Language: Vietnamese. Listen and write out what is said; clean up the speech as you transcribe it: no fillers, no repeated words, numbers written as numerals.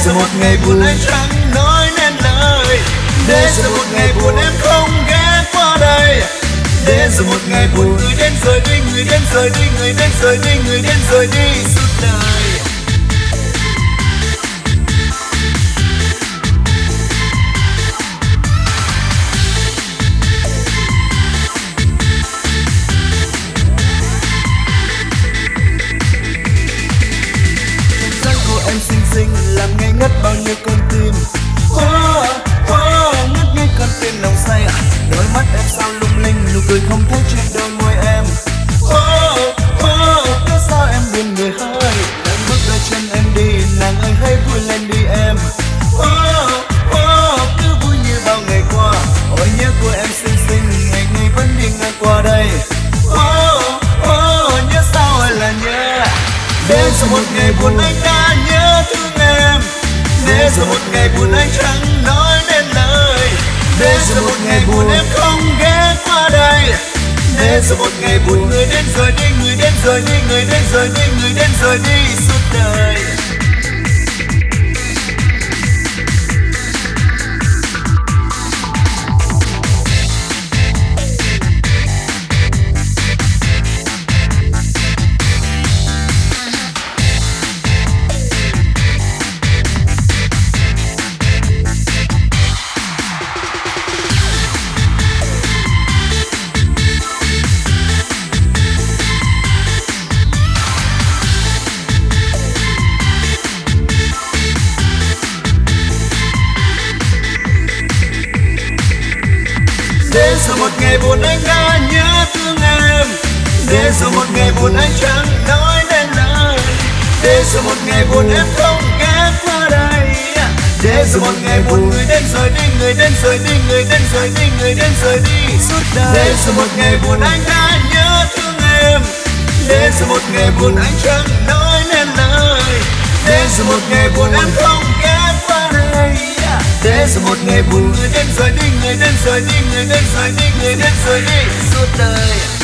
rồi một ngày buồn anh chẳng nói nên lời, để rồi một ngày buồn em không ghé qua đây, để rồi một ngày buồn người đến rồi đi, người đến rồi đi, người đến rồi đi, người đến rồi đi suốt đời. Em xinh xinh làm ngây ngất bao nhiêu con tim, ngất ngây con tim lòng say. Đôi mắt em sao lung linh, nụ cười không thấy trên đôi môi em. Cớ sao em buồn người hơi, đang bước đôi chân em đi, nàng ơi hãy vui lên đi em. Cứ vui như bao ngày qua, ôi nhớ của em xinh xinh, ngày ngày vẫn đi ngang qua đây. Nhớ sao ơi là nhớ, để rồi một ngày buồn anh đã nhớ thương em, để rồi một ngày buồn anh chẳng nói nên lời, để rồi một ngày buồn em không ghé qua đây, để rồi một ngày buồn người đến rồi đi, người đến rồi đi, người đến rồi đi, người đến rồi đi suốt đời. Để rồi một ngày buồn anh đã nhớ thương em, để rồi một ngày buồn anh chẳng nói nên lời, để rồi một ngày buồn em không ghé qua đây, để rồi một ngày buồn người đến rồi đi, người đến rồi đi, người đến rồi đi, người đến rồi đi suốt đời. Để rồi một ngày buồn anh đã nhớ thương em, để rồi một ngày buồn anh chẳng nói nên lời, để rồi một ngày buồn em không ghé qua đây, để rồi một ngày buồn người đến rồi đi, người đến rồi đi, người đến rồi đi, người đến rồi đi suốt đời.